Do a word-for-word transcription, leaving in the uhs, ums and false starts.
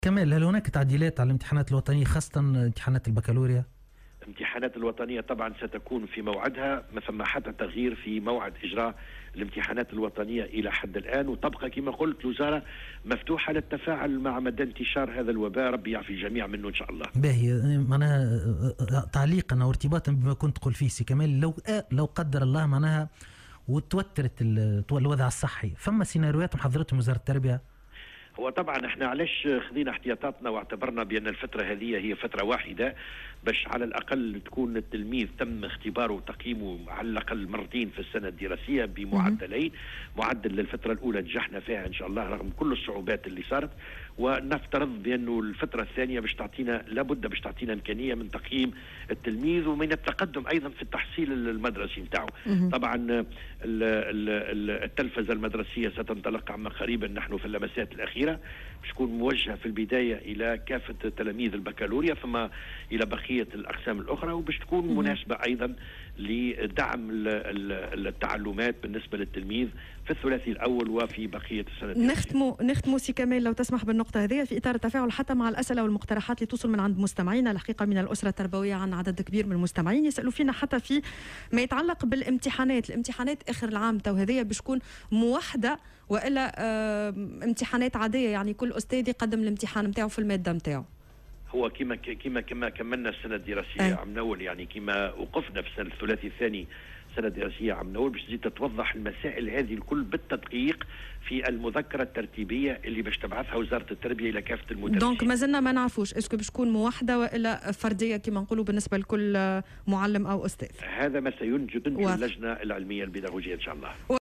كمال، هل هناك تعديلات على الامتحانات الوطنية خاصة امتحانات البكالوريا؟ الامتحانات الوطنية طبعا ستكون في موعدها، ما ثم حتى تغيير في موعد إجراء الامتحانات الوطنية إلى حد الآن، وتبقى كما قلت الوزارة مفتوحة للتفاعل مع مدى انتشار هذا الوباء، ربي يعفي الجميع منه إن شاء الله. باهي، معناها تعليقا أو ارتباطا بما كنت تقول فيه سي كمال، لو لو قدر الله معناها وتوترت الوضع الصحي، فما سيناريوهات محضرتهم وزارة التربية؟ هو طبعا احنا علاش خذينا احتياطاتنا واعتبرنا بان الفتره هذه هي فتره واحده باش على الاقل تكون التلميذ تم اختباره وتقييمه على الاقل مرتين في السنه الدراسيه بمعدلين، معدل للفتره الاولى نجحنا فيها ان شاء الله رغم كل الصعوبات اللي صارت، ونفترض بانه الفتره الثانيه باش تعطينا لابد باش تعطينا امكانيه من تقييم التلميذ ومن التقدم ايضا في التحصيل المدرسي نتاعو. طبعا التلفزه المدرسيه ستنطلق عما قريبا، نحن في اللمسات الاخيره باش تكون موجهه في البدايه الى كافه تلاميذ البكالوريا ثم الى بقيه الاقسام الاخرى، وباش تكون مناسبه ايضا لدعم التعلمات بالنسبه للتلميذ في الثلاثي الاول وفي بقيه السنه. نختموا نختموا سي كمال لو تسمح بالنقطه هذه في اطار التفاعل حتى مع الاسئله والمقترحات اللي توصل من عند مستمعينا، الحقيقه من الاسره التربويه عن عدد كبير من المستمعين يسالوا فينا حتى في ما يتعلق بالامتحانات، الامتحانات اخر العام تو هذه باش تكون موحده والا اه امتحانات عاديه، يعني كل استاذ يقدم الامتحان نتاعو في الماده نتاعو؟ هو كما كما كما كملنا السنه الدراسيه أي. عام اول، يعني كما وقفنا في السنه الثلاثي الثاني سنه دراسيه عام اول باش تزيد تتوضح المسائل هذه الكل بالتدقيق في المذكره الترتيبيه اللي باش تبعثها وزاره التربيه الى كافه المدرسين. دونك مازلنا ما نعرفوش اسكو باش تكون موحده والا فرديه كما نقولوا بالنسبه لكل معلم او استاذ؟ هذا ما سينجد اللجنه العلميه البيداغوجيه ان شاء الله.